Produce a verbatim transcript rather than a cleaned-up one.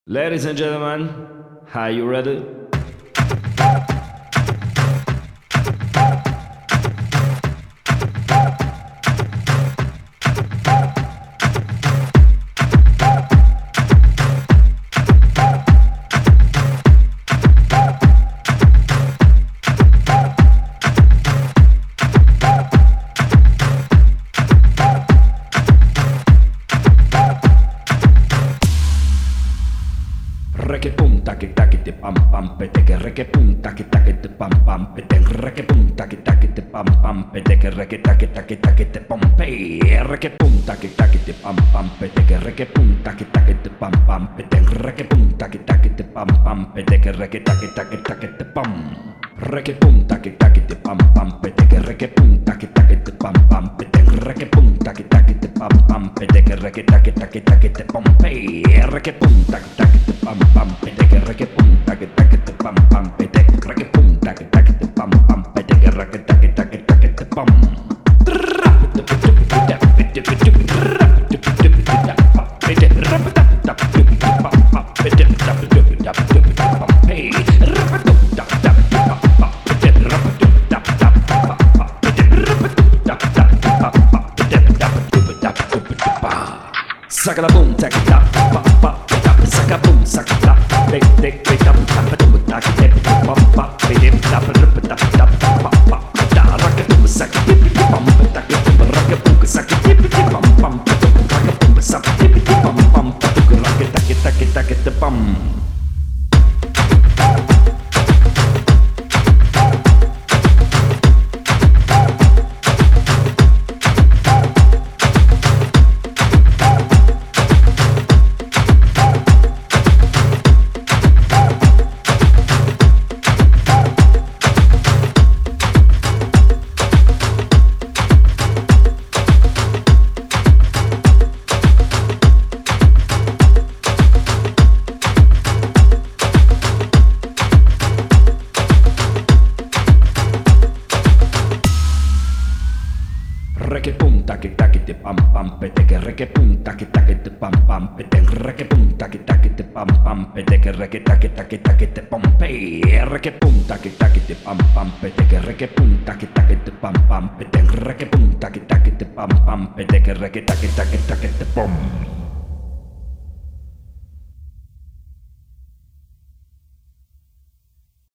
Ladies and gentlemen, are you ready? Reggae pum taki taki te pam pam peteke reggae pum taki taki te pam pam peteke reggae pum taki taki te pam pam peteke reggae taki taki taki te pam pay reggae pum taki taki te pam pam peteke reggae pum taki taki te pam pam peteke reggae pum taki taki te pam pam peteke reggae taki taki taki te pam reggae pum taki taki te pam pam peteke reggae pum taki taki te pam pam peteke reggae pum taki taki te pam pam peteke reggae taki taki taki te pam pay reggae pum taki taki te pam pam peteke reggae pum taki taki te pam pam peteke reggae pum taki taki te pam pam peteke reggae taki taki taki te pam Saka la boom, take it up, pop, pop, it up, saka boom, saka tap, take, take, take up, tap it up, take it, pop, pop, it up, tap it up, tap it up, pop, pop, da, rock it, boom, saka, dip, dip, bum, take it, rock it, boom, saka, dip, dip, bum, bum, rock it, boom, saka, dip, dip, bum, bum, rock it, take it, take it, take it, bum. Reggae pum taki taki te pam pam peteke reggae pum taki taki te pam pam peteke reggae pum taki taki te pam pam peteke reggae taki taki taki te pam pay reggae pum taki taki te pam pam peteke reggae pum taki taki te pam pam peteke reggae pum taki taki te pam pam peteke reggae taki taki taki te pam.